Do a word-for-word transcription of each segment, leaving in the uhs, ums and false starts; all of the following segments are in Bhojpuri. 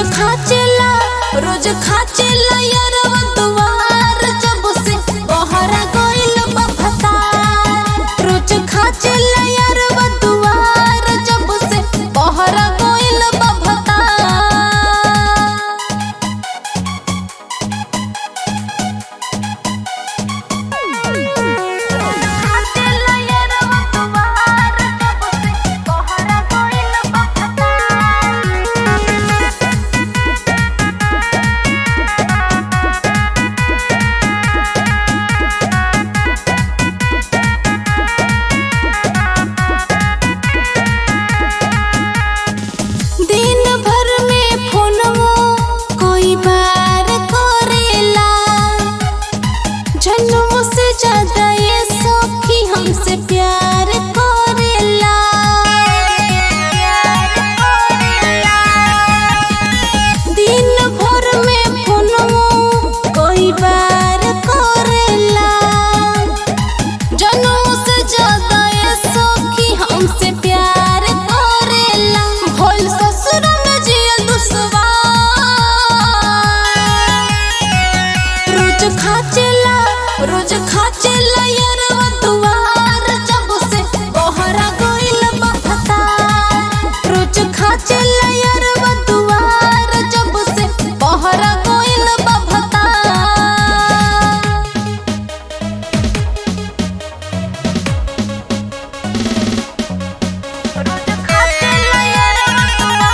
खाचेला रोज खाचेला यारवा दुआर जब से बहरा गइल बा फतार। रोज खाचेला यारवा दुआर जब से बहरा गइल बा फतार। हमसे प्यार करेला दिन भर में फोनवो कई बार करेला। जनों से ज्यादा ये सखी हमसे प्यार करेला। भोल ससुर में जियल दुश्वार। रोज खाचेला रोज खाचेला यारवा दुआर जब से बहरा गइल बा फतार। रोज खाचेला यारवा दुआर जब से बहरा गइल बा फतार। रोज खाचेला यारवा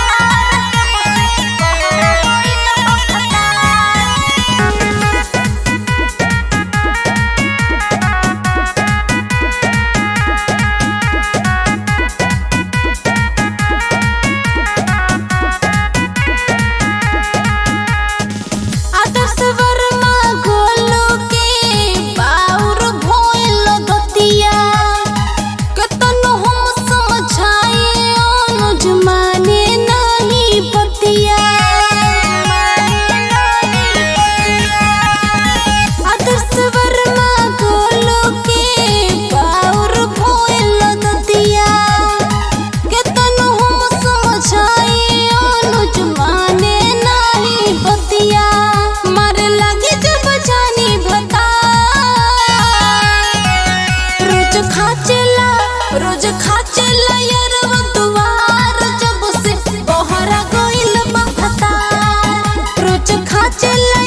रोज खाचेला यारवा दुआर जब से बहरा गइल बा फतार। रोज खाचेला